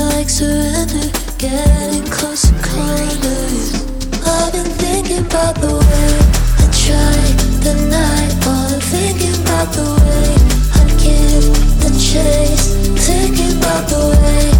like surrender, getting closer corners. I've been thinking about the way I tried the night, while I'm thinking about the way I give the chase. Thinking about the way